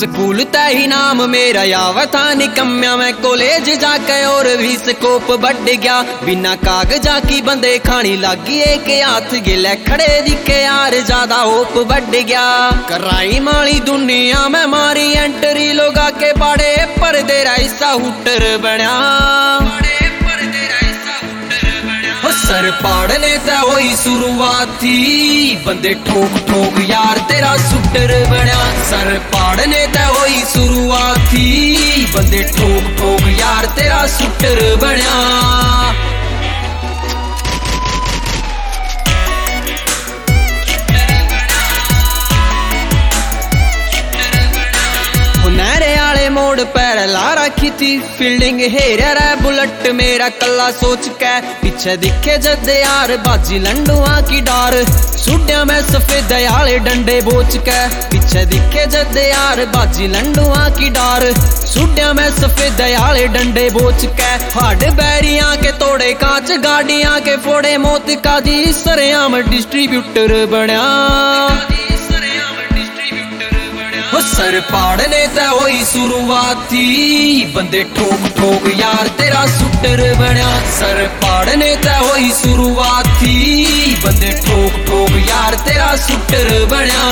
School तय ही नाम मेरा यावा था निकम्या, मैं कॉलेज जाके और भी स्कोप बढ़ गया। बिना कागजा की बंदे खानी लागी एक हाथ गिले खड़े दिखे यार ज्यादा होप बढ़ गया। कराई माली दुनिया में मारी एंट्री लोगा के बाड़े पर तेरा हिस्सा हुटर बना। सर पाड़ने ते होई शुरुआत थी बंदे ठोक ठोक यार तेरा सुटर बना। सर पाड़ने ते होई शुरुआत थी बंदे ठोक ठोक यार तेरा सुटर बना। मोड़ पैर ला रखी थी फील्डिंग हेर बुलेट मेरा कला सोच के पीछे दिखे जद यार बाजी लंडुआ की डार। सुड्या में सफेद आले डंडे बोच के पीछे दिखे जद यार बाजी लंडुआ की डार। सुड्या में सफेद आले डंडे बोच के हार्ड बैरिया के तोड़े कांच गाड़ियां के फोड़े मौत का दी सरेआम डिस्ट्रीब्यूटर बना। सर पाड़ने ते होई शुरुआत थी बंदे ठोक ठोक यार तेरा सुटर बना। सर पाड़ने ते होई शुरुआत थी बंदे ठोक ठोक यार तेरा सुटर बना।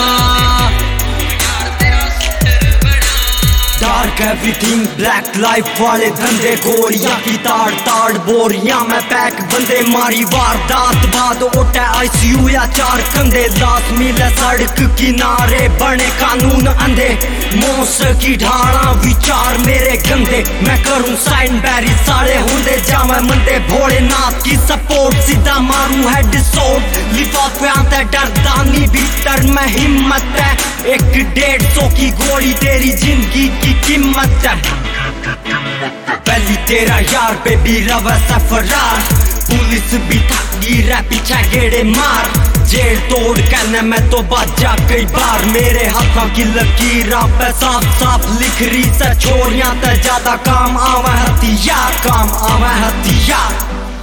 डार्क एवरीथिंग ब्लैक लाइफ वाले धंधे गोरियां की ताड़ ताड़ बोरियां में पैक बंदे मारी वारदात बाद ओटा आईसीयू या चार कंधे लाश मिले सड़क किनारे बने कानून अंधे। मोस की ढाला विचार मेरे गंदे मैं करूं साइन बैरी साड़े होंदे जावे मंदे भोलेनाथ की सपोर्ट सीधा मारूं हेड शॉट। लिफाफे आते डरदानी भीतर में हिम्मत है 150 की गोली तेरी जिंदगी की कीमत है। पहली तेरा यार बेबी रवा सफरार पुलिस भी थकी रे पीछे गेड़े मार। जेल तोड़ कहने में तो बाजा कई बार मेरे हाथों की लकीरां पे साफ साफ लिख रही से छोरियां ते ज्यादा काम आवे हथियार काम आवे हथियार।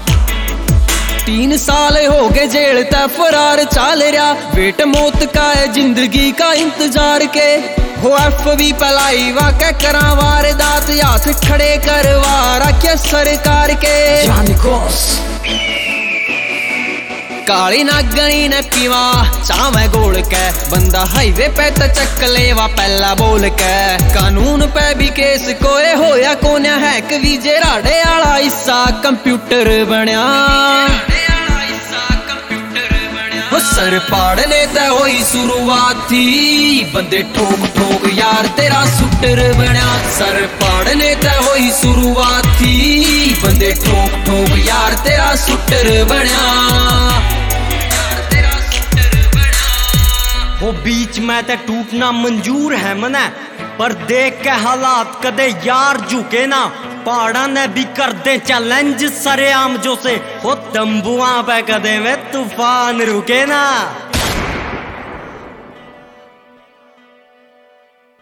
3 साल हो गए जेल ते फरार चल रहा वेट मौत का है जिंदगी का इंतजार के। हो FB पलाई वाके करा वारदात हाथ खड़े करवा रखे सरकार के। काली नागनी ने पीवा चावे गोल के बंदा हाईवे पे तो चक लेवा पहला बोल के। कानून पे भी केस कोए होया कोने हैक वीजे राड़े आला हिस्सा कंप्यूटर बनया। सर पाड़ने ते होई शुरुआत थी बंदे ठोक ठोक यार तेरा सुटर बना। सर पाड़ने ते होई शुरुआत थी बंदे ठोक ठोक यार तेरा सुटर बना। वो बीच में ते टूटना मंजूर है मने पर देख के हालात कदे यार झुके ना। पहाड़ा ने भी कर दे चैलेंज सरेआम जो से हो तंबुआ पे कदे में तूफान रुके ना।